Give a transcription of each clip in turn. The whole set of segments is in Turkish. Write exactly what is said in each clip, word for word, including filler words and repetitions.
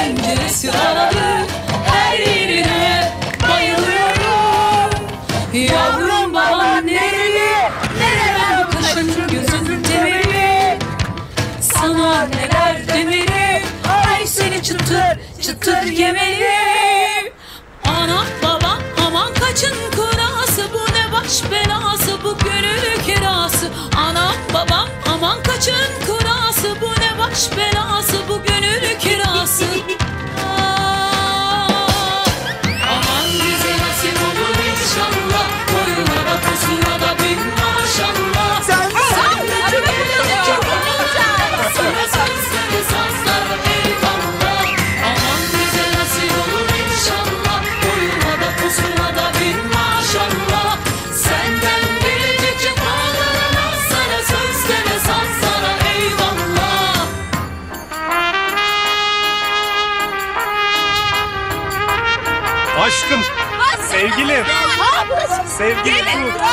penceresi aradı, her yerine bayılıyorum. Yavrum baban nereli, nereden bu kaşın gözün temeli? Sana neler demeli, ay seni çıtır çıtır yemeli. Anam babam aman kaçın kurası, bu ne baş belası, bu gönül kirası. Anam babam aman kaçın kurası, bu ne baş belası, bu gönül kirası. Aman bize nasip olur inşallah, boyuna da posuna da bin maşallah. Sen sen sana sözleri sazlar eyvallah. Aman bize nasip olur inşallah, boyuna da posuna da bin maşallah. Senden gelecek cefalarına, sana sözlere sazlara eyvallah. Aşkım, sevgilim, sevgilim dur.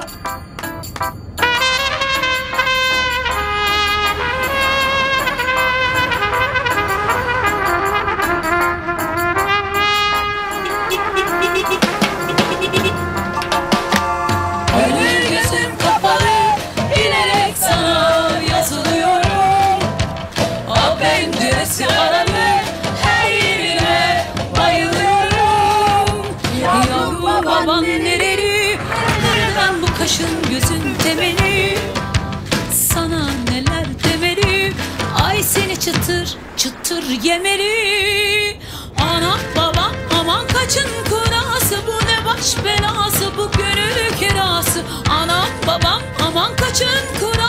Gönül gözüm kapalı, bilerek sana yazılıyorum. O penceresi aralı, her yerine bayılıyorum. Yavrum baban nereli, nereden bu kaşın gözün temeli? Sana neler demeli, ay seni çıtır çıtır yemeli. Anam babam aman kaçın kurası, bu ne baş belası, bu gönül kirası. Anam babam aman kaçın kurası.